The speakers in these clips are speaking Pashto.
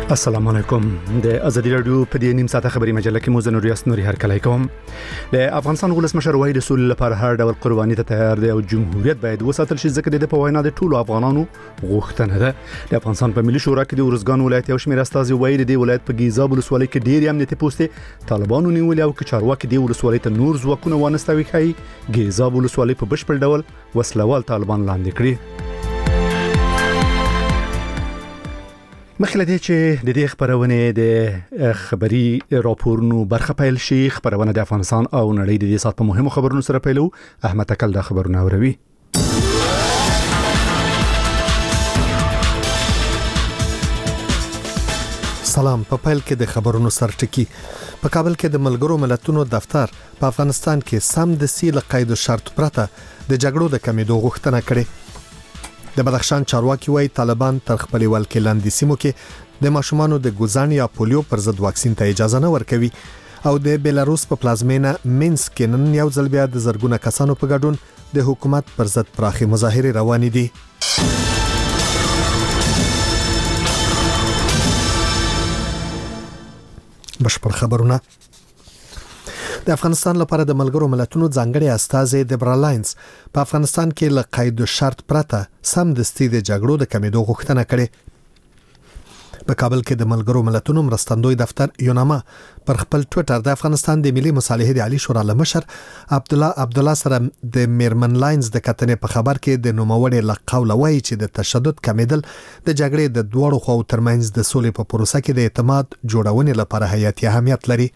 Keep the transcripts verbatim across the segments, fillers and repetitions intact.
السلام علیکم. د ازادي رادیو په دې نیم ساعته خبري مجله کې مو زه نور یاس نوري هر کله کوم. د افغانستان ولسمشر وایي د سولې لپاره هر ډول قرباني ته تیار دی او جمهوریت باید وساتل شي ځکه د په وینا د ټولو افغانانو غوښتنه ده. د افغانستان په ملي شورا کې د ورزګان ولایت یو شمېر استازي وایي د ولایت په ګیزاب ولسوالۍ کې ډېر امنیتي پوسټې طالبانو نیولې او که چارواکي د ولسوالۍ ته نور ځواکونه وانستوي کوي ګیزاب ولسوالۍ په بشپړ ډول وسلوال طالبان لاندې کړي. مخکې دې چې د دې خبرونه د خبري راپورونو برخه پیل شي خبرونه د افغانستان او نړۍ د دې سات په مهمو خبرونو سره پیلو. احمد تکل دا خبرونه اوروي. سلام. په پیل کې د خبرونو سرټکی په کابل کې د ملګرو ملتونو دفتر په افغانستان کې سم د سیل قید شرط پرته د جګړو د کمیدو غوښتنه کړې. د بدخشان چارواکي وایي طالبان تر خپل ولکې لاندې سیمو کې د ماشومانو د ګوزان یا پولیو پر ضد واکسین ته اجازه نه ورکوي او د بیلاروس په پلازمینه مینسک کې نن یو ځل بیا د زرګونه کسانو په ګډون د حکومت پر ضد پراخي مظاهره روانې دي. بشپړ خبرونه. د افغانستان لپاره د ملګرو ملتونو ځانګړي استازي دبرا لاینز په افغانستان کې له قید شرط پرته سم دستي د جګړو د کمیدو غوښتنه کړې. په کابل کې د ملګرو ملتونو مرستندوی دفتر یوناما پر خپل ټوئیټر د افغانستان د ملي مصالحې د عالی شورا لمشر عبد الله عبد الله سره د میرمن لاینز د کتنې په خبر کې د نوموړي لقول وایي چې د تشدد کمیدل د جګړې د دوړو خو ترمنځ د سولې په پروسه کې د اعتماد جوړونې لپاره حیاتي اهمیت لري.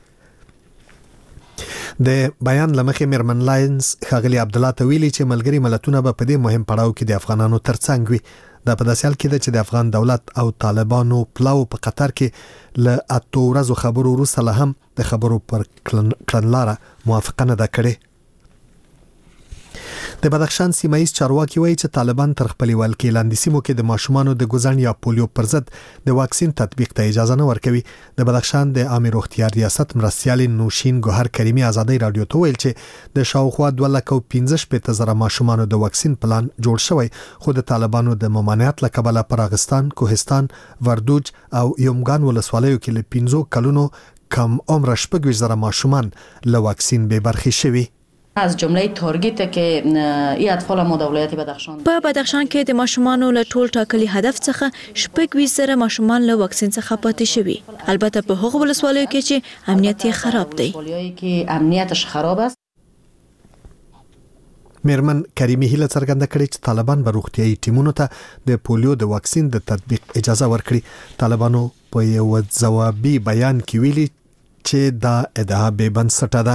د بیان لمخې میرمن لاینز خاغلی عبد الله ته ویلي چې ملګری ملتونه به په دې مهم پړاو کې د افغانانو ترڅنګ وي. دا په داسې حال کې ده چې د افغان دولت او طالبانو پلاو په قطر کې له اتو ورځو خبرو وروسته له هم د خبرو پر کړنلاره موافقه نه ده کړې. د بدخشان سیمایي چارواکي وایي چې طالبان تر خپل ولکې لاندې سیمو کې د ماشومانو د ګوزن یا پولیو پر ضد د واکسین تطبیق ته اجازه نه ورکوي. د بدخشان د عامه روغتیا ریاست مرستیال نوشین ګوهر کریمی ازادي رادیو ته ویل چې د شاوخوا دوه لک پنځه شپږ زره ماشومانو د واکسین پلان جوړ شوی خو د طالبانو د ممانعت له کبله پراغستان، کوهستان، وردوج او یومګان ولسوالیو کې له پنځو کلونو کم عمر شپږ زره ماشومان له واکسین به برخې شوي. از جمله تارگت که ای اطفال ما د ولایت بدخشان په بدخشان کې د ماشومانو له ټول ټاکلي هدف څخه شپږ زره ماشومان له واکسین څخه پاتې شوي. البته په هغو ولسوالیو کې چې امنیت یې خراب دی. ولسوالیو کې امنیتش خراب است. میرمن کریمی هیله څرګنده کړې چې طالبان به روغتیايي ټیمونو ته د پولیو د واکسین د تطبیق اجازه ورکړي. طالبانو په یو ځوابي بیان کې ویلي چې دا ادعا بې بنسټه ده.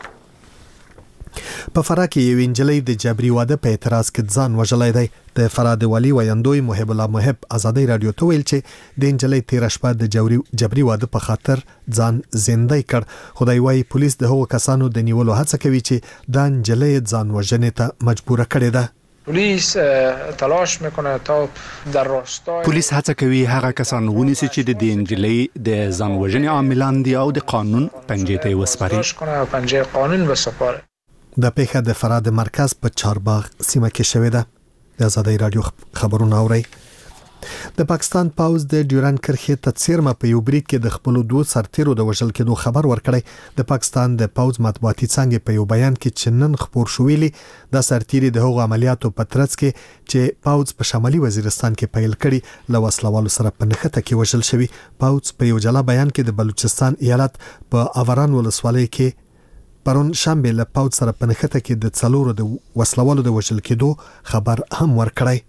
په فراه کې یو انجلۍ د جبري واده په اعتراض کې ځان وژلای دی. د فراه د والي ویاندوی محب الله محب ازادي رادیو ته ویل چې د انجلۍ تیر شپه د جبري جبري واده په خاطر ځان زندای کړ. خدای وايي پولیس د هغو کسانو د نیولو هڅه کوي چې د انجلۍ ځان وژنې ته مجبور کړي ده. پلیس تلاش میکنه تا در راستای پولیس هڅه کوي هغه کسان ونیسي چې د انجلۍ د ځان وژنې عاملان دي او د قانون پنجې ته وسپاري. کنه پنجې قانون وسپاره. د پیښه د فراه د مرکز په چارباغ سیمه کې شوې ده. د ازادي رادیو خبرونه اوري. د پاکستان پاوز د ډیورند کرښې ته څیرمه په یو بریټ کې د خپل دوه سرتیرو د وژل کېدو خبر ورکړی. د پاکستان د پاوز مطبوعاتي څنګه په یو بیان کې چنن خبر شویلی د سرتیري د هغو عملیاتو په ترڅ کې چې پاوز په شمالي وزیرستان کې پیل کړي له وسلوالو سره په نښته کې وژل شوی. پاوز په یو جلا بیان کې د بلوچستان ایالت په اوران ولسوالۍ کې پرون شنبه له پاوز سره په نښته کې د څلورو د وسلوالو د وژل کېدو خبر هم ورکړی.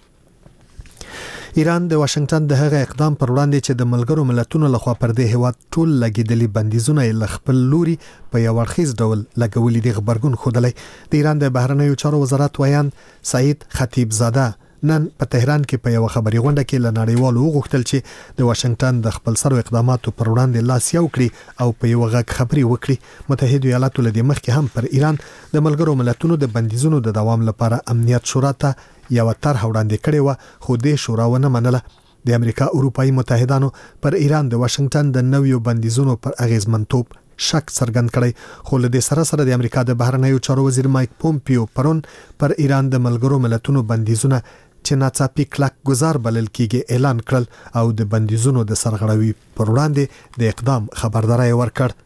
ایران د واشنگټن د هغه اقدام پر وړاندې چې د ملګرو ملتونو لخوا پر دې هیواد ټول لګیدلي بندیزونه له خپل لوري په یو ورخیز ډول لګولې دي خبرګون خودلې. د ایران د بهرنیو چارو وزارت ویان سعید خطیب زاده نن په تهران کې په یو خبري غونډه کې له نړیوالو وغوښتل چې د واشنگټن د خپل سرو اقداماتو پر وړاندې لاس یو کړي او په یو غږ خبري وکړي. متحده ایالاتو له دې مخکې هم پر ایران د ملګرو ملتونو د بندیزونو د دوام لپاره امنیت شورا ته یو طرح وړاندې کړې و خو د شورا ونه منله. د امریکا اروپאי متحدانو پر ایران د واشنگټن د نویو بندیزونو پر اغیزمنتوب شک څرګند کړی. خو له دې سره سره د امریکا د بهرنیو چارو وزیر مایک پومپیو پرون پر ایران د ملګرو ملتونو بندیزونه چې ناڅاپي کلک گزار بلل کېږي اعلان کړل او د بندیزونو د سرغړوي پر وړاندې د اقدام خبرداري ورکړ.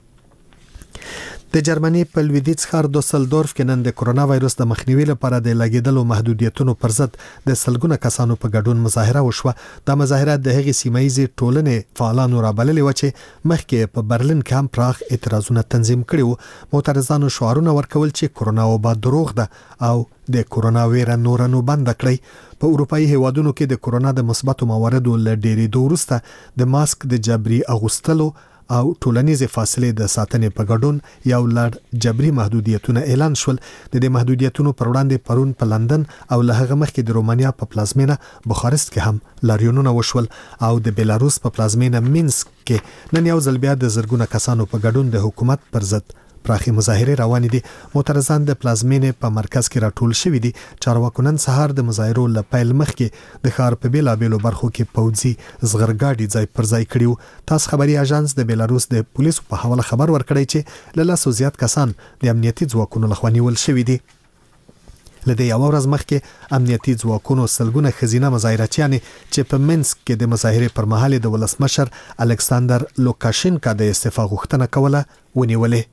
د جرمني په لویدیځ ښار دوسلدورف کې نن د کرونا وایروس د مخنیوي لپاره د لګیدلو محدودیتونو پر ضد د سلګونه کسانو په ګډون مظاهره وشوه. د مظاهره د هغې سیمایي ټولنې فعالانو رابللې و چې مخکې په برلین کې هم پراخ اعتراضونه تنظیم کړي وو. معترضانو شعارونه ورکول چې کرونا وبا دروغ ده او د کرونا ویره نور نو بند کړئ. په اروپאי هیوادونو کې د کرونا د مثبتو مواردو ل ډېرېدو وروسته د ماسک د جبري اغوستلو او ټولنیزې فاصلې د ساتنې په ګډون یو لړ جبري محدودیتونه اعلان شول. د دې محدودیتونو پر وړاندې پرون په لندن او له هغه مخکې د رومانیا په پلازمینه بخارست کې هم لاریونونه وشول او د بیلاروس په پلازمینه مینسک کې نن یو ځل بیا د زرګونه کسانو په ګډون د حکومت پر ضد پراخي مظاهره روان دي. معترضان د پلازمینې په مرکز کې راټول شوي دي. چارواکو نن سهار د مظاهرو ل پیل مخکې د ښار په بیلابېلو برخو کې پوځي زغرګاډي ځای پر ځای کړیو. تاسو خبري اژانس د بیلاروس د پولیسو په حواله خبر ورکړی چې له لاسو زیات کسان د امنیتي ځواکونو لخوا نیول شوي دي. لدې یو ورځ مخکې امنیتي ځواکونو سلګونه خزینه مظاهراتیانې چې په منسک کې د مظاهره پر مهال د ولسمشر الکساندر لوکاشینکا د استعفا غوښتنه کوله ونیولې.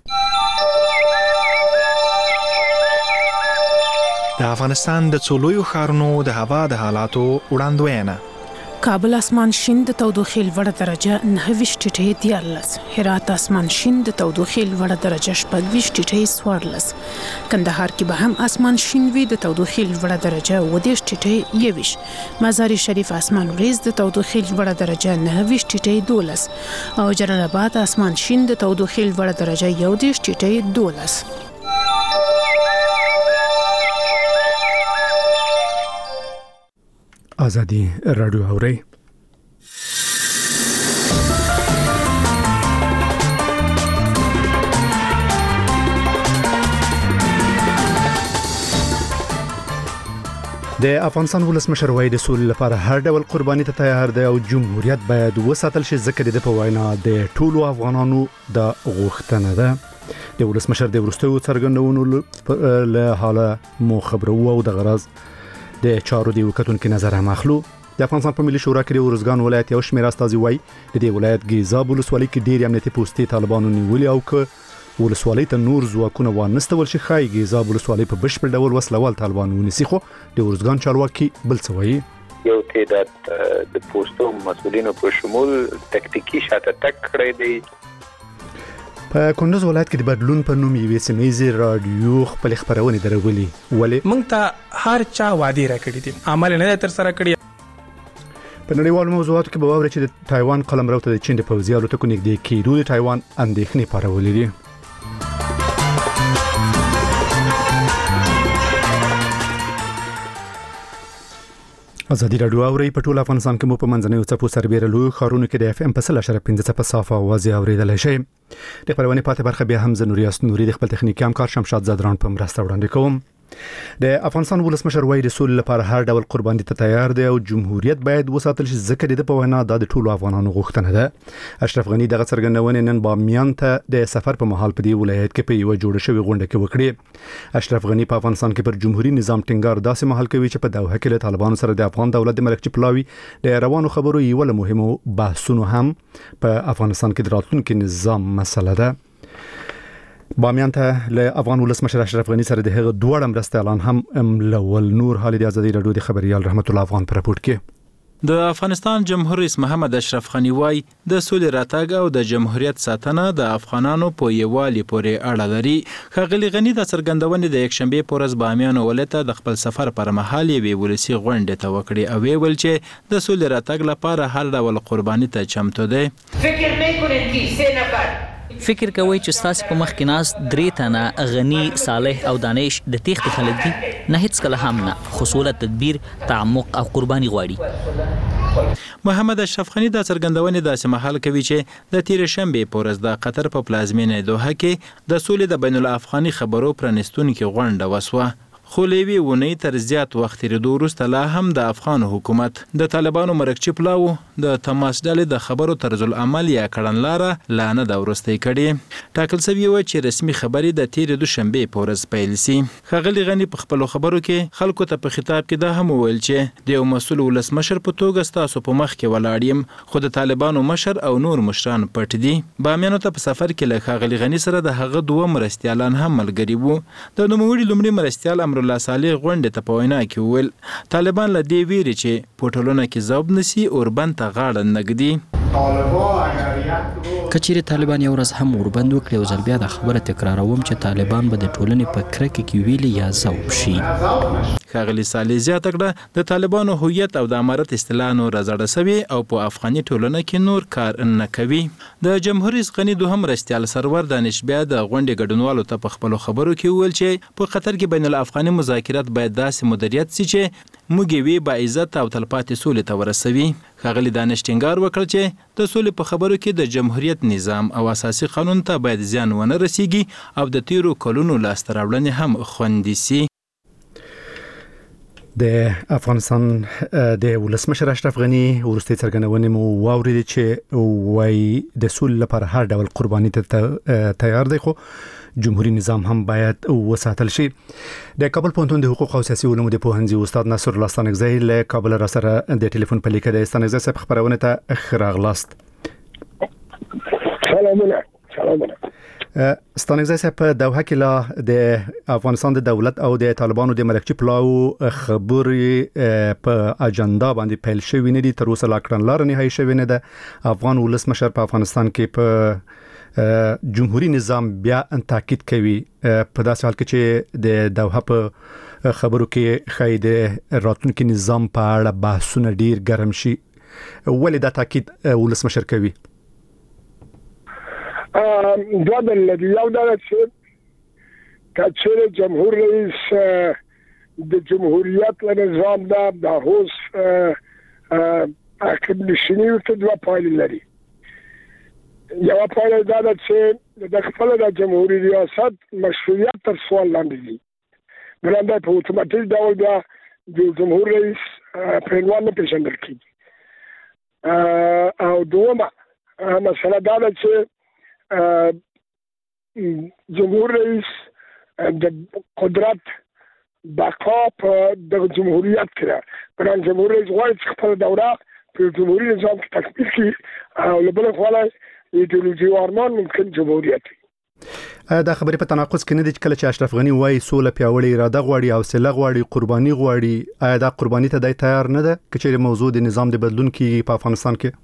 د افغانستان د څولویو ښارونو د هوا د حالاتو وړاندوینه. کابل اسمان شین د تودوخې لوړه درجه نهه ویشت ټیټې دیارلس، هرات اسمان شین د تودوخې لوړه درجه شپږ ویشت ټیټې څوارلس، کندهار کې به هم اسمان شین وي د تودوخې لوړه درجه اووه دېرش ټیټې یوویشت، مزار شریف اسمان وریځ د تودوخې لوړه درجه نهه ویشت ټیټې دولس او جلال آباد اسمان شین د تودوخې لوړه درجه یو دېرش ټیټې دولس. آزادی رادیو اوري. د افغانستان ولسمشر وایي د سولې لپاره هر ډول قرباني ته تیار دی او جمهوریت باید وساتل شي ځکه د په وینا د ټولو افغانانو د غوښتنه ده. د ولسمشر د وروستیو څرګندونو له حاله مو خبرو او د غرض د چارو دی وکتونکو نظر هم اخلو. د افغانستان په ملي شورا کې د ورزګان ولایت یو شمېر استازي وایي د دې ولایت ګیزاب ولسوالۍ کې ډېر امنیتي پوستې طالبانو نیولي او که ولسوالۍ ته نور ځواکونه وانستول شي ښایي ګیزاب ولسوالۍ په بشپړ ډول وسلوال طالبان ونیسي. خو د ورزګان چارواکي بل څه وایي. یو تعداد د پوستو مسؤلینو په شمول تکتیکی شاته تک کړی دی. په کندوز ولایت کې د بدلون په نوم یوې سیمې رادیو خپل خبرونه درولې ولې موږ ته هر چا وادي راکړي دي عمل نه تر سره کړی. په نړیوالو موضوعاتو کې به واوري چې د تایوان قلمرو ته د چین د پوځي الوتکو نږدې کېدو د تایوان اندېښنې پارولې دي. آزادی رادیو اوري په ټول افغانستان کې مو په منځنیو څپو سربېره لوی ښارونو کې د اف ام په سل اشاره پنځه څپه صافه आवाज اوریدلای شي. د خبرونه پاتې برخه بیا هم زنوریاس نوري د خپل تخنیکی همکار شمشاد زادران په مرسته وړاندې کوم. د افغانستان ولسمشر وایي د سولې لپاره هر ډول قرباني ته تیار دی او جمهوریت باید وساتل شي ځکه د په وینا د ټولو افغانانو غوښتنه ده. اشرف غنی دغه څرګندونه نن بامیان ته د سفر په مهال په دی ولایت کې په یو جوړ شوی غونډه کې وکړي. اشرف غنی په افغانستان کې پر جمهوریت نظام ټینګار داسې مهال کوي چې په دوحه کې له طالبانو سره د افغان دولت د ملک چپلاوي د روانو خبرو یو له مهمو بحثونو هم په افغانستان کې د راتلونکي نظام مسله ده. بامیان ته له افغان ولسمشر اشرف غنی سره د هغه دوه مرسته اعلان هم ملول. نور حال د آزادی رادیو د خبريال رحمت الله افغان پر راپورټ کې د افغانستان جمهور رئیس محمد اشرف غنی وايي د سولې راتګ او د جمهوریت ساتنه د افغانانو په یووالي پورې اړه لري. ښاغلي غنی د څرګندونې د یکشنبه په ورځ بامیان ولایت د خپل سفر پر مهال یې ولسی غونډه ته وکړي او ویل چې د سولې راتګ لپاره هر ډول قرباني ته چمتو دي. فکر نه کړئ چې سه نفر فکر کوي چې ستاسو په مخ کې ناس درې تنه غنی صالح او دانش د تیخت خلک دي نه هیڅ کله هم نه خصوصا تدبیر تعمق او قرباني غواړي. محمد اشرف غنی د څرګندونې داسې مهال کوي چې د تیر شنبه په ورځ د قطر په پلازمینه دوحه کې د سولې د بین الافغاني خبرو پرانستونکو غونډه وسوه خو لوي ونی تر زیات وخت تیریدو وروسته لا هم د افغان حکومت د طالبانو مرکچی پلاو د تماس ډلې د خبرو طرز العمل یا کړنلاره لا نه دا ورسته کړي. ټاکل شوی و چې رسمي خبرې د تیر دوشنبه په ورځ پیل شي. ښاغلي غني په خپل خبرو کې خلکو ته په خطاب کې دا هم وویل چې د یو مسؤل ولسمشر په توګه ستاسو په مخ کې ولاړ یم، خو د طالبانو مشر او نور مشران پټ دي. بامیانو ته په سفر کې له ښاغلي غني سره د هغه دوه مرستیالان هم ملګري وو. د نوموړي لومړي مرستیال امرالله صالح غونډې ته په وینا کې وویل طالبان له دې ویري چې په ټولنه کې ذوب نسی اوربند ته غاړه نږدي. کچېرې طالبان یو ورځ هم اوربند وکړي او ځل بیا د خبره تکراروم چې طالبان به د ټولنې په کرکه کې ویلي یا ذوب شي. ښاغلي صالح زیاته کړه د طالبانو هویت او د امارت اصطلاح نور راځړه سوي او په افغاني ټولنه کې نور کار نه کوي. د جمهور رئیس غني دوهم مرستیال سرور دانش بیا د غونډې ګډونوالو ته په خپل خبرو کې وویل چې په قطر کې بین الافغاني مذاکرات باید داسې مدیریت شي چې موږ وی با عزت او تلپاتې سولې ته ورسوي. ښاغلي دانش ټینګار وکړ چې د سولې په خبرو کې د جمهوریت نظام او اساسي قانون ته باید زیان ونه رسیږي او د تیرو کلونو لاسته راوړنې هم خوندي سي. د افغانستان د ولسمشر اشرف غنی ورسته څرګندونې مو واوریدي چې وای د سولې لپاره هر ډول قرباني ته تیار دی، خو جمهوریت نظام هم باید وساتل شي. د کابل پوهنتون د حقوق او سیاسي علومو د پوهنځي استاد نصر الله ستانکزی له کابل را سره د ټلیفون په لیکه د ستانکزی صاحب خبرونه ته خراغلاست. سلامونه سلامونه. ستانکزی صاحب په دوحه کې لا د افغانستان د دولت او د طالبانو د مرکچی پلاو خبرې په اجنډا باندې پیل شوې نه دي، تر اوسه لا کړنلاره نهایی شوې نه ده. افغان ولسمشر په افغانستان کې په جمهوریت نظام بیا تاکید کوي په داسې حال کې چې د دوحه په خبرو کې خای د راتلونکي نظام په اړه بحثونه ډیر ګرم شي. ولې دا تاکید ولسمشر کوي؟ دوه دلیل. یو دا چې کچېره جمهور رئیس د جمهوریت له نظام دا د هوس عقب نشینی ته دوه پایلې لري. یو پایله دا ده چې د خپل د جمهوریت ریاست مشروعیت تر سوال لاندې دي. بلنده په اتوماتیک ډول بیا د جمهور رئیس په عنوان نه پیژندل کیږي. او دومره مسله دا ده چې جمهور رئیس د قدرت بقا په د جمهوریت کې پران جمهور رئیس غواړي چې خپل دوره په جمهوریت نظام کې تکمیل کړي او له بل خوا ایدئولوژي ورمان ممکن جمهوریت. دا خبرې په تناقض کې نه دي چې کله چې اشرف غنی وایي سوله پیاوړی اراده غواړي او سله غواړي قرباني غواړي، آیا دا قرباني ته د تیار نه ده چې موضوع د نظام د بدلون کې په افغانستان کې؟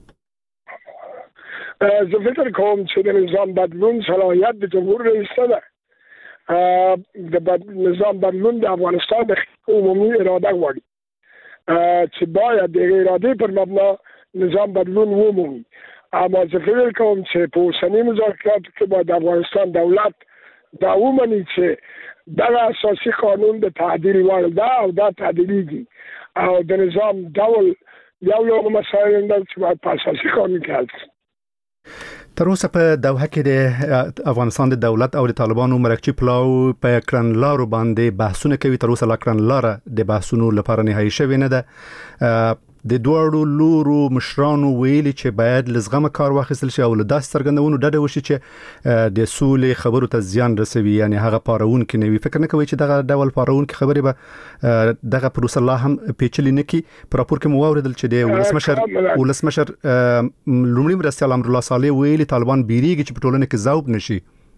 زه فکر کوم چې د نظام بدلون صلاحیت د جمهور رئیس نه ده. د نظام بدلون د افغانستان د عمومي اراده غواړي چې باید د ارادې پر مبنا نظام بدلون ومومي. اما زه فکر کوم چې په اوسني مذاکراتو کې باید د افغانستان دولت دا ومني چې دغه اساسي قانون د تعدیل وړ ده او دا تعدیلېږي او د نظام ډول یو له مسایلو نه چې باید په اساسي قانون کې حل شي. تر اوسه په دوحه کې د افغانستان د دولت او د طالبانو مرکچی پلاو په کړنلارو باندې بحثونه کوي. تر اوسه لا کړنلاره د بحثونو لپاره نهایی شوې نه ده. د دوړو لورو مشرانو ویلي چې باید لزغمه کار واخیستل شي او له داسې څرګندونو ډډه وشي چې د سولې خبرو ته زیان رسوي، یعنی هغه پارون کې نه وي. فکر نه کوي چې دغه ډول پارون کې خبرې به دغه پروسه لا هم پیچلې نه کی. پر راپور کې مو واوریدل چې د ولسمشر ولسمشر لومړي مرستیال امرالله صالح ویلي طالبان بیریږي چې په ټولنه کې ذوب نشي.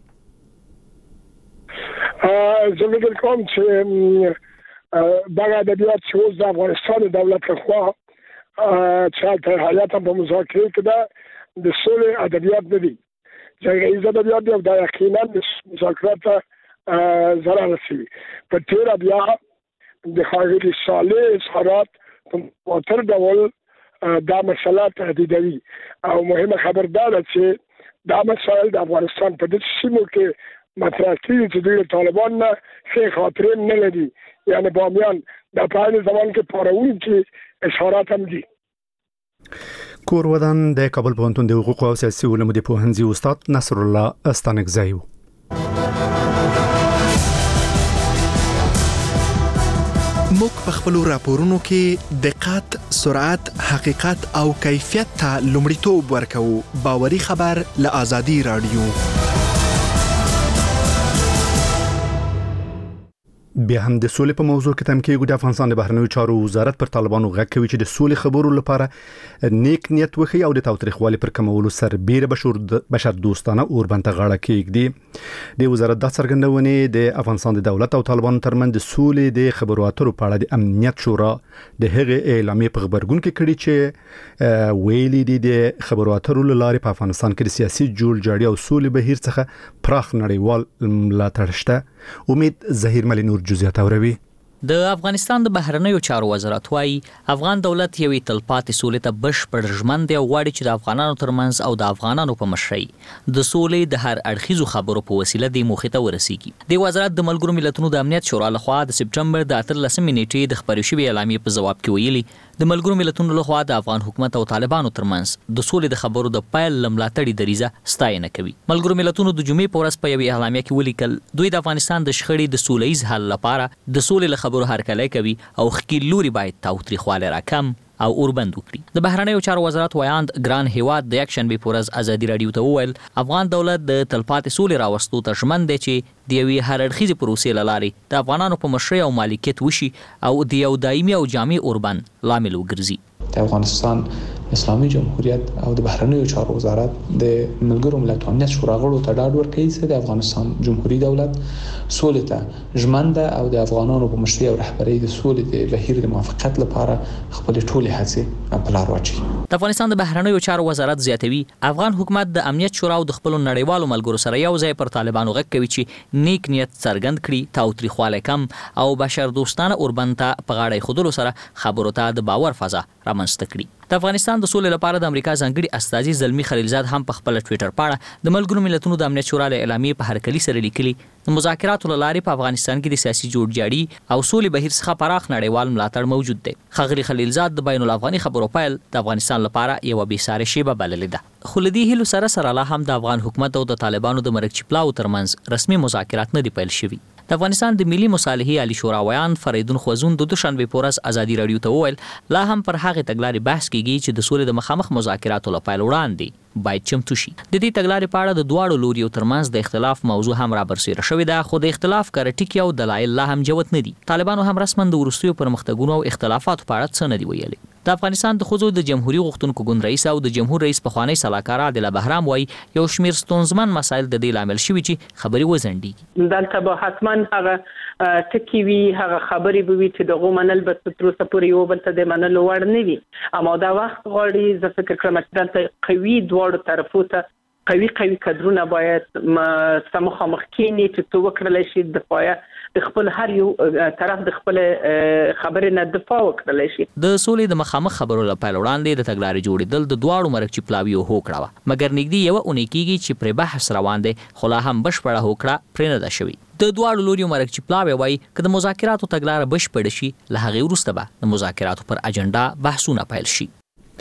زه فکر کوم چې دغه ادبیات چې اوس د افغانستان دولت لخوا چې تر حالات په مذاکره کې دا د سولې ادبیات نه دي، جګړیز ادبیات دی او دا یقینا د مذاکرات ضرر رسوي. په تیر بیا د ښاغلي صالح اظهارات په متواتر ډول دا مسله تهدیدوي او مهمه خبر دا ده چې دا مسایل د افغانستان په دې سیمو کې مطرح کیږي چې دوی طالبان نه ښه خاطرې نه لري، یعنی بامیان د په هغه زمان کې پاروونکي اشارات هم دي. کور ودان د کابل پوهنتون د حقوق او سیاسي علومو د پوهنځي استاد نصر الله ستانکزی. موږ په خپل راپورونو کې دقت، سرعت، حقیقت او کیفیت ته لومړیتوب ورکوو. باوري خبر له آزادي رادیو. بیا هم د سولې په موضوع کې تم کېږو. د افغانستان د بهرنیو چارو وزارت پر طالبانو غږ کوي چې د سولې خبرو لپاره نیک نیت وکړي او د تاوتریخوالي پر کمولو سربېره بشر بشر دوستانه اوربند ته غاړه کېږدي. د وزارت د څرګندونې د افغانستان د دولت او طالبانو ترمنځ د سولې د خبرو اترو په اړه د امنیت شورا د هغې اعلامیې په خبرګون کې کړي چې ویلي دي د خبرو اترو لارې په افغانستان کې د سیاسي جوړجاړي او سولې بهیر څخه پراخ نړیوال ملاتړ شته. امید ظهیر ملي نور جزئیات اوروي. د افغانستان د بهرنیو چارو وزارت وايي افغان دولت یوې تلپاتې سولې ته بشپړ ژمن دی او غواړي چې د افغانانو ترمنځ او د افغانانو په مشرۍ د سولې د هر اړخیزو خبرو په وسیله د موخې ته ورسیږي. د وزارت د ملګرو ملتونو د امنیت شورا لخوا د سپټمبر د اتلسمې نیټې د خبرې شوې اعلامیې په جواب کې ویلي د ملګرو ملتونو لخوا د افغان حکومت او طالبانو ترمنځ د سولې د خبرو د پایل لملاتړي دریزه ستاینه کوي. ملګرو ملتونو د جمعې په ورځ په یوې اعلامیه کې ولیکل دوی د افغانستان د شخړې د سولهییز حل لپاره د سولې له خبرو هرکلی کوي او خکې لوري باید تاوتریخوالی راکم او اوربند وکړي. د بهرنیو چارو وزارت ویاند ګران هیواد د یک شنبې په ورځ ازادي رادیو ته وویل افغان دولت د تلپاتې سولې راوستو ته ژمن دی چې د یوې هر اړخیزې پروسې له لارې د افغانانو په مشرۍ او مالکیت وشي او د یو دایمي او جامع اوربند لامل وګرځي. د افغانستان اسلامي جمهوریت او د بهرنیو چارو وزارت د ملګرو ملتونو امنیت شورا غړو ته ډاډ ورکوي چې د افغانستان جمهوریت دولت سولې ته ژمن ده او د افغانانو په مشرۍ او رهبرۍ د سولې د بهیر د موافقت لپاره خپل ټولې هڅې په لار واچوي. د افغانستان د بهرنیو چارو وزارت زیاتوي افغان حکومت د امنیت شورا او د خپل نړیوالو ملګرو سره یو ځای پر طالبانو غږ کوي چې نیک نیت څرګند کړي، تاوتریخوالی کم او بشر دوستانه اوربند ته په غاړه ایښودلو سره خبرو ته د باور فضا رامنځته کړي. د افغانستان د سولې لپاره د امریکا ځانګړي استازي زلمی خلیلزاد هم په خپل ټوئیټر پاڼه د ملګرو ملتونو د امنیت شورا له اعلامیې په هرکلي سره لیکلي د مذاکراتو له لارې په افغانستان کې د سیاسي جوړجاړي او سولې بهیر څخه پراخ نړیوال ملاتړ موجود دی. ښاغلي خلیلزاد د بین الافغاني خبرو پیل د افغانستان لپاره یوه بېسارې شیبه بللې ده. خو له دې هیلو سره سره لا هم د افغان حکومت او د طالبانو د مرګ چپلاو ترمنځ رسمي مذاکرات نه دي پیل شوي. د افغانستان د ملي مصالحې عالی شورا ویاند فریدون خوازون د دوشنبې په ورځ ازادي رادیو ته وویل لا هم پر هغې تګلارې بحث کیږي چې د سولې د مخامخ مذاکراتو له پیل وړاندې باید چمتو شي. د دې تګلارې په اړه د دواړو لوریو ترمنځ د اختلاف موضوع هم رابرسېره شوې ده خو د اختلاف کره ټکي او دلایل لا هم جوت نه دي. طالبانو هم رسما د وروستیو پرمختګونو او اختلافاتو په اړه څه نه دي ویلي. د افغانستان د ښځو د جمهوریت غوښتونکو ګوند رئیس او د جمهور رئیس پخوانی سلاکار عادل بهرام وایي یو شمېر ستونزمن مسایل د دې لامل شوي چې خبرې وځنډېږي. دلته به حتما هغه ټکي وي، هغه خبرې به وي چې دغه منل به تر اوسه پورې یو بل ته د منلو وړ نه وي. اما دا وخت غواړي زه فکر کوم چې دلته قوي دواړو طرفو ته قوي قوي کدرونه باید مخامخ کېني چې څه وکړلی شي دفاع د خپل هر یو طرف د خپل خبرې نه دفاع وکړلی شي. د سولې د مخامخ خبرو له پیل وړاندې د تګلارې جوړېدل د دواړو مرګ چپلاوي او هوکړه وه مګر نږدې یوه اونۍ کېږي چې پرې بحث روان دی خو لا هم بشپړه هوکړه پرې نه ده شوې. د دواړو لوریو مرګ چپلاوي وایي که د مذاکراتو تګلاره بشپړه شي له هغې وروسته به د مذاکراتو پر اجنډا بحثونه پیل شي.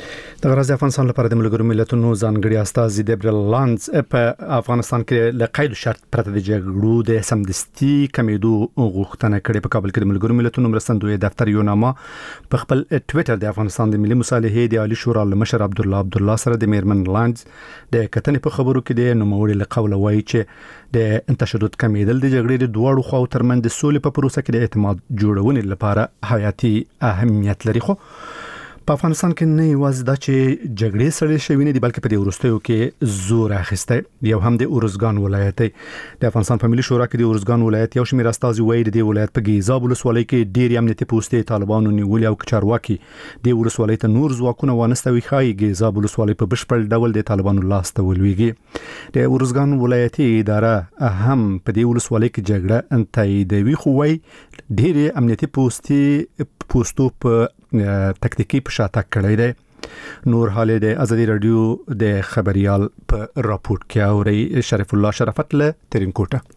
د غرض افغانستان لپاره د ملګرو ملتونو ځانګړي استازي دیبرل لانز په افغانستان کې له قید شرط پرته د جګړو د سمدستي کمیدو غوښتنه کړې. په کابل کې د ملګرو ملتونو مرستندوی دفتر یو نامه په خپل ټوئیټر د افغانستان د ملي مصالحې د عالی شورا مشر عبدالله عبدالله سره د میرمن لانز د کتنې په خبرو کې د نوموړي له قوله وایي چې د تشدد کمیدل د جګړې د دواړو خواو ترمنځ د سولې په پروسه کې د اعتماد جوړونې لپاره حیاتي اهمیت لري. خو په افغانستان کې نه یوازې دا چې جګړې سړې شوې نه دي بلکې په دې وروستیو کې زور اخیستی. یو هم د ارزګان ولایت دی. د افغانستان په ملي شورا کې د ارزګان ولایت یو شمېر استازي وایي د دې ولایت په ګیزاب ولسوالۍ کې ډېرې امنیتي پوستې طالبانو نیولې او چارواکي د ولسوالۍ ته نور ځواکونه وانستوي. ښایي ګیزاب ولسوالۍ په بشپړ ډول د طالبانو لاس ته ولویږي. د ارزګان ولایتي اداره هم په دې ولسوالۍ کې جګړه تاییدوي خو وایي ډېرې امنیتي پوستې پوستو په تکتیکی په شاته کړی دی. نور حال د ازادي رادیو د خبريال په راپورټ کې اوري شریف الله شرافت له ترینکوټه.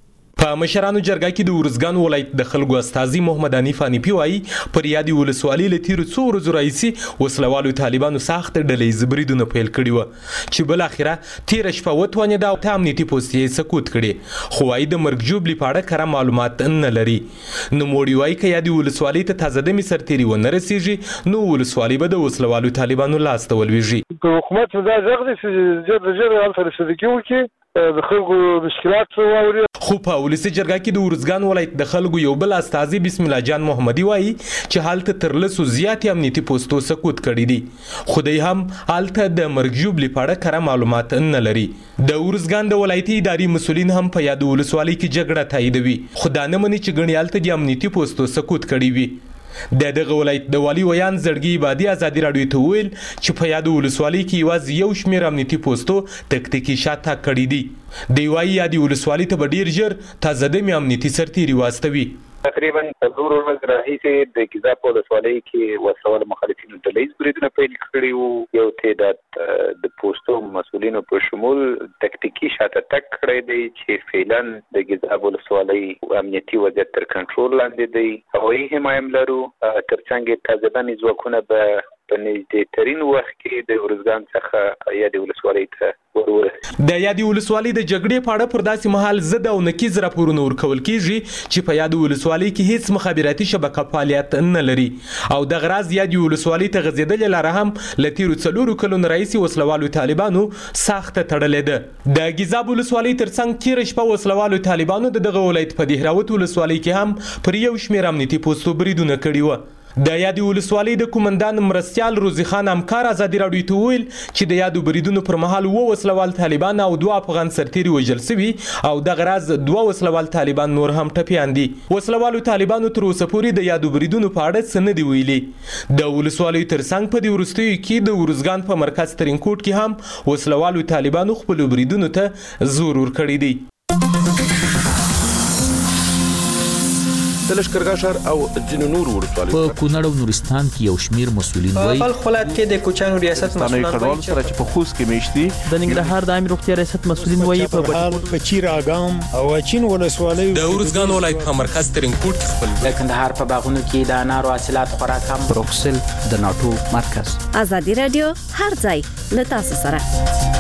په مشرانو جرګه کې د ارزګان ولایت د خلکو استازي محمد حنیف حنیفي وایي پر یادې ولسوالۍ له تیرو څو ورځو راهیسې وسلوالو طالبانو سخت ډلهییز بریدونه پیل کړي وه چې بالاخره تېره شپه وتوانېده او ته امنیتي پوستې یې سقوط کړې خو وایي د مرګ ژوبلې په اړه کره معلومات نه لري. نوموړي وایي که یادې ولسوالۍ ته تازه دمې سرتېري ونه رسېږي نو ولسوالۍ به د وسلوالو طالبانو لاس ته ولوېږي. حکومت دا غږ دی چې ژر د ژره هلته رسېدګي وکړي د خلکو مشکلات واوري. خو په ولسي جرګه کې د ارزګان ولایت د خلکو یو بل استازي بسم الله جان محمدي وایي چې هلته تر لسو زیاتې امنیتي پوستو سقوط کړي دي خو دی هم هلته د مرګ ژوبلې په اړه کره معلومات نه لري. د ارزګان د ولایتي اداري مسؤلین هم په یاد ولسوالۍ کې جګړه تاییدوي خو دا نه مني چې ګڼې هلته د امنیتي پوستو سقوط کړي وي. د دغه ولایت د والي ویان زړګي عبادي ازادي راډیو ته وویل چې په یادو ولسوالۍ کې یوازې یو شمېر امنیتي پوستو تکتیکي شاته کړي دي. دی وایي یادې ولسوالۍ ته به ډېر ژر تازه دمې امنیتي سرتېري واستوي. تقریبا څلور ورځې راهیسې د ګیزاب په ولسوالۍ کې وسله مخالفینو ډلهییز بریدونه پیل کړي وو. یو تعداد د پوستو مسؤلینو په شمول تکتیکي شاته تګ کړی دی چې فعلا د ګیزاب ولسوالۍ امنیتي وضعیت تر کنټرول لاندې دی. هوایي حمایم لرو ترڅنګ تازه دمې ځواکونه به په نږدې ترین وخت کې د ارزګان څخه یادې ولسوالۍ ته ورورسي. د یادې ولسوالۍ د جګړې په اړه پر داسې مهال ضد او نقیض راپورونه ورکول کیږي چې په یادې ولسوالۍ کې هیڅ مخابراتي شبکه فعالیت نه لري او دغه راز یادې ولسوالۍ ته غځېدلې لاره هم له تیرو څلورو کلونو راهیسې وسلوالو طالبانو سخته تړلې ده. د ګیزاب ولسوالۍ ترڅنګ تېره شپه وسلوالو طالبانو د دغه ولایت په دهراوت ولسوالۍ کې هم پر یو شمېر امنیتي پوستو بریدونه کړي وه. د یادې ولسوالۍ د کومندان مرستیال روزي خان همکار ازادي راډیو ته وویل چې د یادو بریدونو پر مهال اووه وسلوال طالبان او دوه افغان سرتېري وژل سوي او دغه راز دوه وسلوال طالبان نور هم ټپیان دي. وسلوالو طالبانو تر اوسه پورې د یادو بریدونو په اړه څه نه دي ویلي. د ولسوالیو ترڅنګ په دې وروستیو کې د ارزګان په مرکز ترینکوټ کې هم وسلوالو طالبانو خپلو بریدونو ته زور ورکړی دی. د لښکرګاه ښار او ځینو نورو ولسوالیو په کونړ او نورستان کې یو شمیر مسؤلین وایي په خپل ولایت کې د کوچانو ریاست مسؤلین وایي سره چې په خوست کې میشتي د ننګرهار د عامه روغتیا ریاست مسؤلین وایي په په چیر اګام او چین ولسوالیو د ارزګان ولایت په مرکز ترینکوټ خپل د کندهار په باغونو کې د انارو حاصلات خورا کم. بروکسل د ناتو مرکز. ازادي رادیو هر ځای له تاسو سره.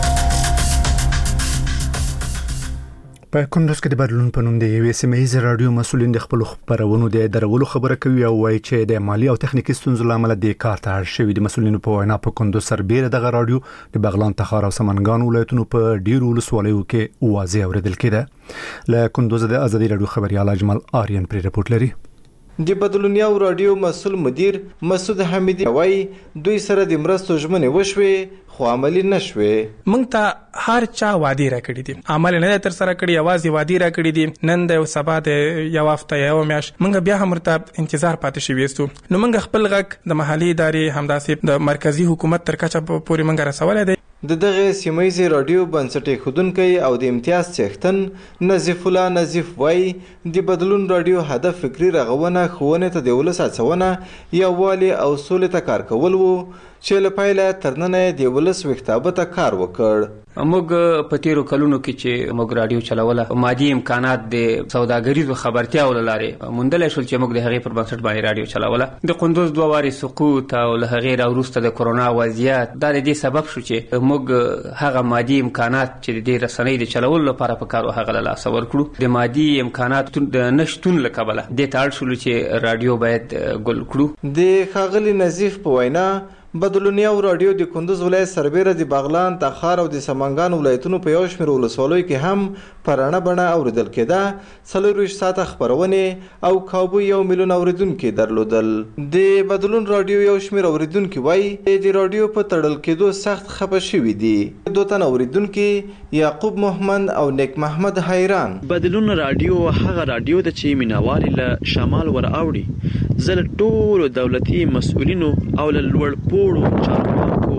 په کندوز کې د بدلون په نوم د یوې سیمه ییزې راډیو مسؤلین د خپلو خبرونو د درولو خبره کوي او وایي چې د مالی او تخنیکي ستونزو له امله د کار ته اړ شوي. د مسؤلینو په وینا په کندوز سربیره دغه راډیو د بغلان، تخار او سمنګان ولایتونو په ډیرو ولسوالیو کې واضح اوریدل کېده. له کندوز د ازادي راډیو خبريال اجمل آریان پرې رپورټ لري. د بدلونیا راډیو مسؤل مدیر مسعود حمیدی وایي دوی سره د مرستو ژمنې وشوي خو عملی نشوي. مونږ ته هر چا وادي را کړی دي، عمل نه تر سره کړی، یوازې وادي را کړی دي. نن د سبا د یو هفته یو میاش مونږ بیا هم ورته انتظار پاتې شوی یو. نو مونږ خپل غږ د محلي ادارې همداسې د مرکزی حکومت تر کچه پورې مونږ رسولای دی. د دغه سیمه ییزې راډیو بنسټ خودونکي او د امتیاز څښتن نظیف الله نظیف وایي د بدلون راډیو هدف فکری رغونه ښوونې ته د ولس هڅونه یووالي او سولې ته کار کول وو چې له پیله تر ننه د ولس وختابه ته کار وکړ. موږ په تیرو کلونو کې چې موږ راډیو چلوله مادي امکانات د سوداګریزو خبرتیاو لاره موندل شول چې موږ د هغې پر بنسټ باندې راډیو چلوله. د قندوز دوه واري سقوط او له هغې راوروسته د کرونا وضعیت دا د دې سبب شو چې موږ هغه مادي امکانات چې د رسنۍ د چلولو لپاره په کار هغه له لاسه ورکړو. د مادي امکاناتو د نشتون له کبله دې ته اړ شولو چې راډیو باید ګل کړو. د ښاغلي نظیف په وینا بدلونیا راډیو د کندوز ولایت سربیره د بغلان، تخار او د سمنګان ولایتونو په یو شمېر ولسوالیو کې هم په رڼه بڼه اوریدل کېده. څلورویشت ساعته خپرونې او کابو یو میلیون اوریدونکي درلودل. د بدلون راډیو یو شمېر اوریدونکي وایي د راډیو په تړل کېدو سخت خفه شوي دي. دوه تنه اوریدونکي یعقوب محمد او نیک محمد حیران بدلون راډیو هغه راډیو ده چې مینوال له شمال ور اوړي. زه له ټولو دولتي مسؤلینو او له لوړ پوړو چارواکو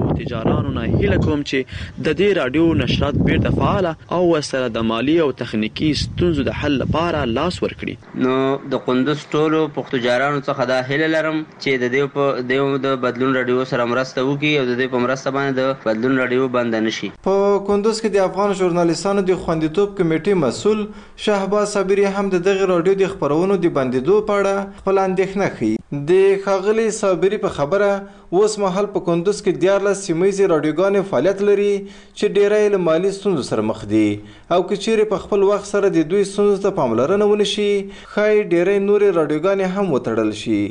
ټولو تجارانو نه هیله کوم چې د دې رادیو نشرات بیرته فعال او سره د مالی او تخنیکی ستونزو د حل لپاره لاس ورکړي. نو د قندوز ټولو پښتو تجارانو څخه دا هیله لرم چې د دې په دیو د بدلون رادیو سره مرسته وکړي او د دې په مرسته باندې د بدلون رادیو بند نشي. په کندوز کې د افغان ژورنالیستانو د خوندیتوب کمیټې مسؤل شهباز صابری هم د دغه رادیو د خبرونو د بندیدو په اړه خپل اندېښنه ښيي. د ښاغلي صابری په خبره اوس مهال په کندوز کې دیارلس سیمه رادیوګانې فعالیت لري چې ډیری له مالي ستونزو سره مخ دي او که چیرې په خپل وخت سره د دوی ستونزو ته پاملرنه ونشي ښایي ډیری نورې رادیوګانې هم وتړل شي.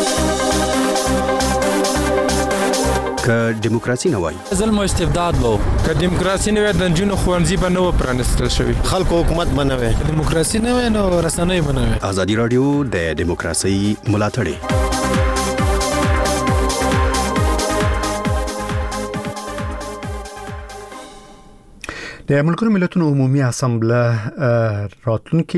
که دیموکراسي نه وای ظلم او استبداد وو، که دیموکراسي نه وای د نجونو ښوونځي به نه و پرانیستل شوي، خلکو حکومت به نه وای، دیموکراسي نه وای نو رسنۍ به نه وای. ازادي رادیو د دیموکراسي ملاتړی. د ملګرو ملتونو عمومي اسامبله راتلونکي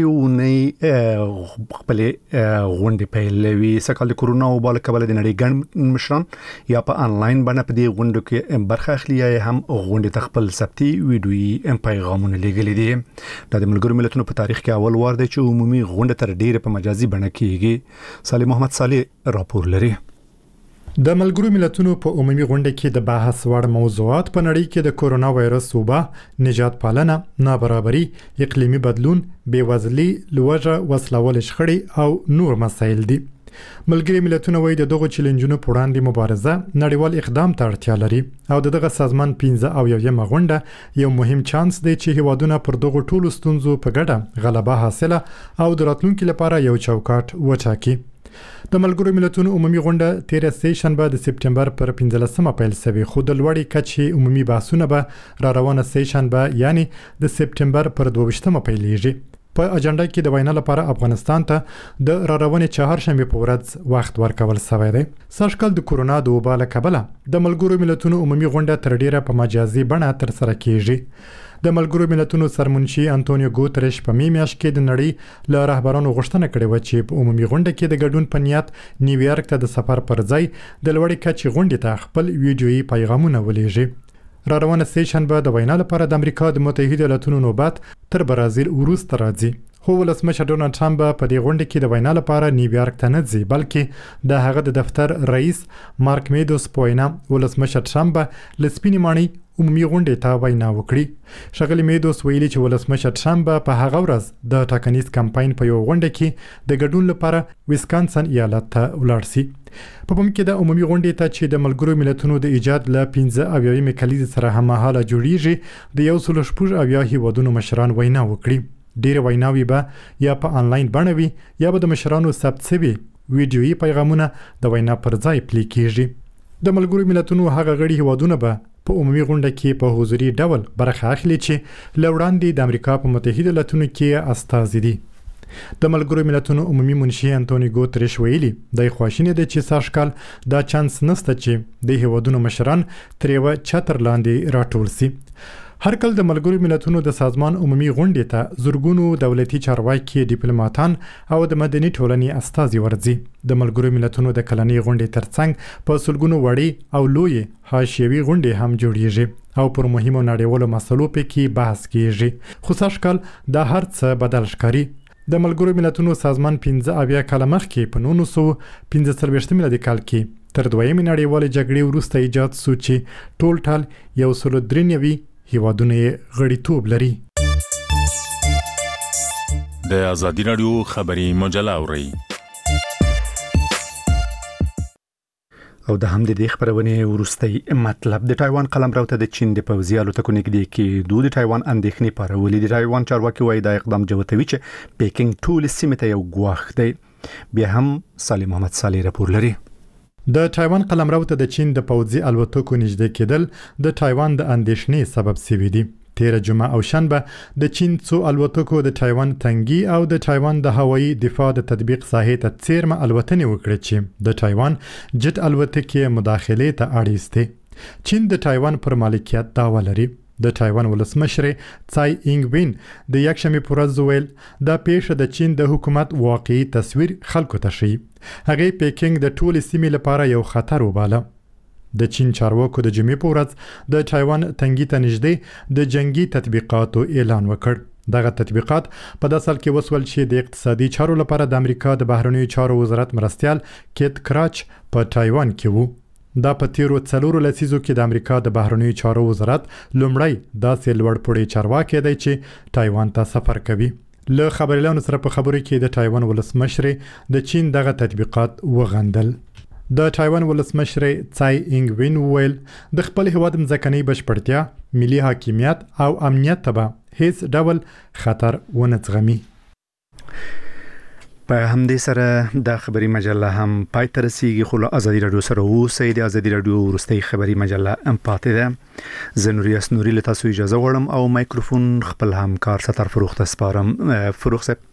اونۍ خپل غونډې پیلوي. سکهال د کورونا وبا له کبله د نړۍ ګڼ مشران یا په انلاین باندې په دې غونډو کې برخه اخلي یا هم غونډې ته خپل ثبتي ویډیويي پیغامونه لیږلي دي. د ملګرو ملتونو په تاریخ کې اول وار دی چې عمومي غونډه تر ډیره په مجازي بڼه کیږي. صالح محمد صالح راپور لري. د ملګرو ملتونو په عمومي غونډه کې د بحث وړ موضوعات په نړۍ کې د کورونا وایرس وبا، نجات پالنه، نابرابري، اقلیمي بدلون، بیوزلي، لوږه، وسلوال شخړې او نور مسایل دي. ملګري ملتونه وایي د دغو چیلنجونو په وړاندې مبارزه نړیوال اقدام ته اړتیا لري او دغه سازمان پنځه او یومه غونډه یو مهم چانس دی چې هیوادونه پر دغو ټولو ستونزو په ګډه غلبه حاصله او د راتلونکي لپاره یو چوکاټ وټاکي. د ملګرو ملتونو عمومي غونډه تیر سه شنبه د سپټمبر پر پنځلسمه پیل شوې، خو د لوړې کچې عمومي بحثونه به را روانه سه شنبه یعنی د سپټمبر پر دوه پیلېږي. په اجنډا کې د وینا لپاره افغانستان ته د را روانې چهارشنبه په ورځ وخت ورکول شوی دی. سږکال د کورونا د وبا له کبله د ملګرو ملتونو عمومي غونډه تر ډیره په مجازي بڼه تر سره کیږي. د ملګرو ملتونو سرمنشي انټونیو ګوتریش په می میاشت کې د نړۍ له رهبرانو غوښتنه کړې و چې په عمومي غونډه کې د ګډون په نیت نیویارک ته د سفر پر ځای د لوړې کچې غونډې ته خپل ویډیويي پیغامونه ولېږي. را روانه سه شنبه د وینا لپاره د امریکا د متحده ایالاتونو نوبت تر برازیل وروسته راځي، خو ولسمشر ډونالد ټرمپ په دې غونډه کې د وینا لپاره نیویارک ته نه ځي، بلکې د هغه د دفتر رئیس مارک میډوس په وینا ولسمشر ټرمپ له سپینې ماڼۍ عمومي غونډې ته وینا وکړي. ښاغلي میډوس ویلي چې ولسمشر ټرمپ په هغه ورځ د ټاکنیز کمپاین په یو غونډه کې د ګډون لپاره ویسکانسن ایالت ته ولاړ شي. په کوم کې د عمومي غونډې ته چې د ملګرو ملتونو د ایجاد له پنځه اویاومې کلیزې سره هممهاله جوړیږي د یو سل شپږ اویا هیوادونو مشران وینا وکړي. ډېر ویناوي به یا په انلاین بڼه وي یا به د مشرانو ثبت شوي ویډیويي پیغامونه د وینا پر ځای پلي کیږي. د ملګرو ملتونو هغه غړي هیوادونه به په عمومي غونډه کې په حضوري ډول برخه اخلي چې له وړاندې د امریکا په متحده ایالاتونو کې استازي دي. د ملګرو ملتونو عمومي منشي انټونیو ګوتریش ویلي د خواشینې د چې ساشکال دا چانس نسته چې د هیوادونو مشران تر یو چتر لاندې راټول شي. هر کله د ملګرو ملتونو د سازمان عمومي غونډې ته زورګونو دولتي چارواکي، ډیپلوماټان او د مدني ټولنې استازي ورځي. د ملګرو ملتونو د کلنۍ غونډې ترڅنګ په سلګونو وړې او لوی حاشیوي غونډې هم جوړیږي او پر مهمو نړیوالو مسلو پکې بحث کیږي. خو سږکال دا هر څه بدل ښکاري. د ملګرو ملتونو سازمان پنځه اویا کاله مخکې په نولس سوه پنځه څلوېښت میلادي کال کې تر دویمې نړیوالې جګړې وروسته ایجاد شو چې ټول ټال یو سل درې نوي هیوادونه یې غړیتوب لري. د ازادي رادیو خبري مجله اورئ او د هم د دې خبرونه ورستي مطلب د تایوان قلمرو ته د چین د پوځي الوتکو نږدې کې دوه د تایوان اندېښنې پارولې. د تایوان چارواکي وایي دا اقدام جوتوي چې پیکینګ ټول سیمه ته یو ګواښ دی. بیا هم صالح محمد صالح راپور لري. د تایوان قلمرو ته د چین د پوځي الوتکو نږدې کېدل د تایوان د اندېښنې سبب شوی دی. تیر جمعه او شنبه د چین څو الوتکو د تایوان تنګي او د تایوان د هوایي دفاع د تطبیق ساحې ته څیرمه الوتنې وکړې چې د تایوان جټ الوتکې مداخله ته اړیسته. چین د تایوان پر مالکیت دعوه لري. د تایوان ولسمشر څای اینګ وین د یکشنبه پر ورځ ویل دا پیښه د چین د حکومت واقعي تصویر خلکو ته ښیي. هغه پیکینګ د ټول سیمې لپاره یو خطر وباله. د چین چارواکو د جمعې په ورځ د تایوان تنګي ته نږدې د جنگي تطبیقاتو اعلان وکړ. دغه تطبیقات په داسې حال کې وسول چې د اقتصادي چارو لپاره د امریکا د بهرنیو چارو وزارت مرستیال کیت کراچ په تایوان کې وو. دا په تیرو څلورو لسیزو کې د امریکا د بهرنیو چارو وزارت لومړی داسې لوړپوړی چارواکی دی چې تایوان ته سفر کوي. له خبريالانو سره په خبرو کې د تایوان ولسمشر د چین دغه تطبیقات وغندل. د تایوان ولسمشر څای اینګ وین ویل د خپل هیواد مځکنی بشپړتیا، ملي حاکمیت او امنیت ته هیڅ ډول خطر ونه زغمي. په همدې سره د خبري مجله هم پای ته رسیږي. خو له ازادي رادیو سره اوسئ. د ازادي رادیو وروستۍ خبري مجله ام پاتې ده. زه نوریاس نوري له تاسو اجازه غواړم او مایکروفون خپل همکار ستر فروخ ته سپارم. فروخ صاحب